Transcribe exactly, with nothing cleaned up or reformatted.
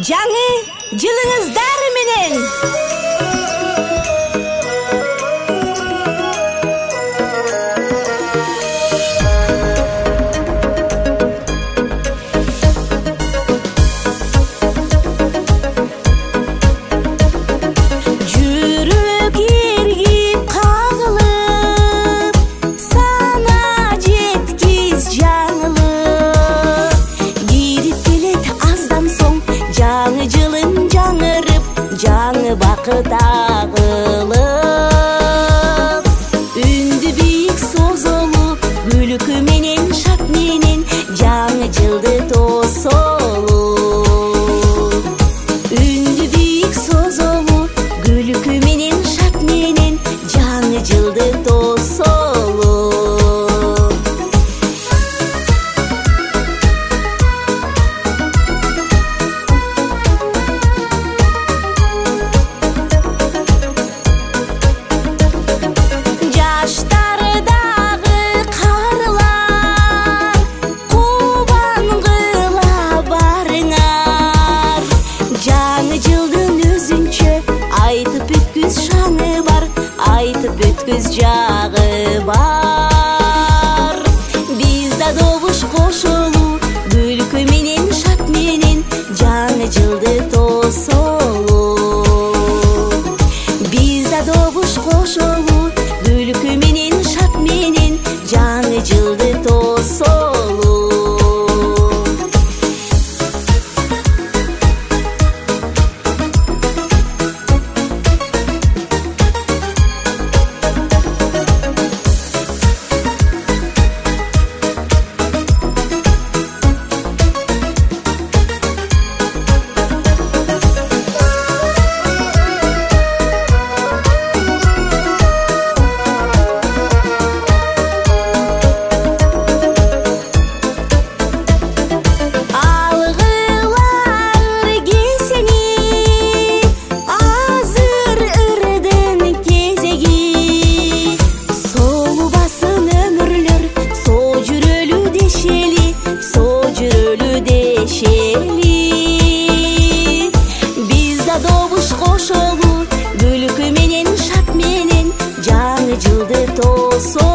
жаңы жылыңыздар менен. Жаңы бақыт ағылып, үнді биік созылу, күлкі менен, шат менен, жаңы жылды тосолу. Үнді биік созылу, күлкі менен, шат менен, жаңы жылды тосолу. Айтып өткіз жағы бар. Бизда добуш кошолу, күлкі менен, шат менен, жаңы жылды тосолу. Бизда добуш кошолу, күлкі менен, шат менен, жаңы жылды тосолу. Бизда добуш кошолу, күлкі менен, шат менен, жаңы жылды тосолу.